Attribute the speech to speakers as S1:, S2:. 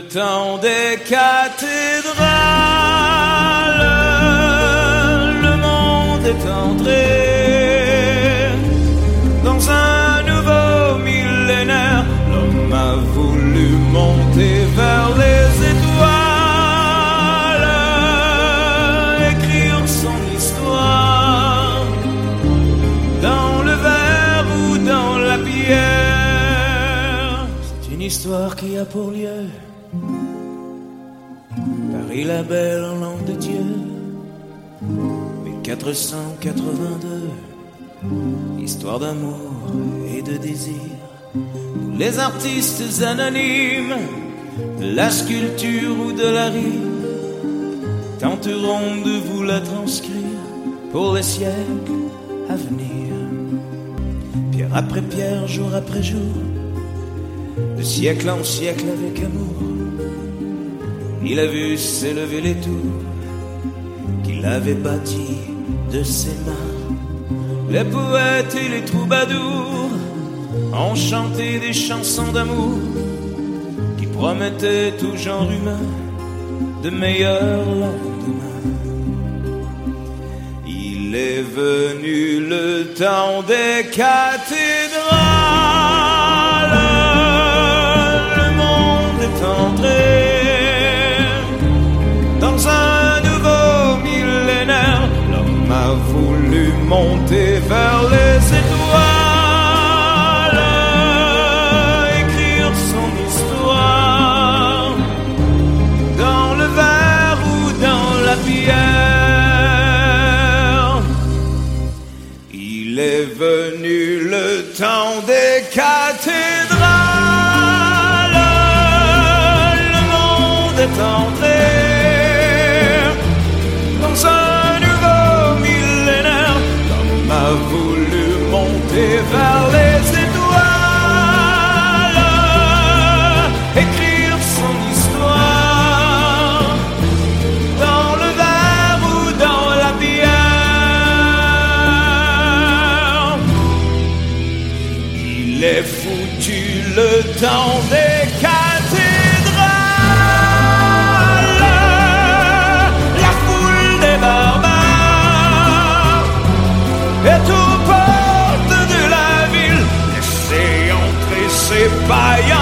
S1: temps des cathédrales, le monde est entré dans un nouveau millénaire. L'homme a voulu monter vers les étoiles, écrire son histoire dans le verre ou dans la pierre. C'est une histoire qui a pour lieu Paris la belle en l'an de Dieu 1482. Histoire d'amour et de désir. Nous les artistes anonymes de la sculpture ou de la rime tenterons de vous la transcrire pour les siècles à venir. Pierre après pierre, jour après jour, de siècle en siècle avec amour, il a vu s'élever les tours qu'il avait bâties de ses mains. Les poètes et les troubadours ont chanté des chansons d'amour qui promettaient tout genre humain de meilleurs lendemains. Il est venu le temps des cathédrales, le monde est entré dans un nouveau millénaire. L'homme a voulu monter vers les étoiles, écrire son histoire dans le verre ou dans la pierre. Il est venu le temps des cathédrales, le monde est entré dans un nouveau millénaire. L'homme a voulu monter vers les étoiles, écrire son histoire dans le verre ou dans la bière. Il est foutu le temps des cathédrales, la foule des barbares est aux portes de la ville. Laissez entrer ces païens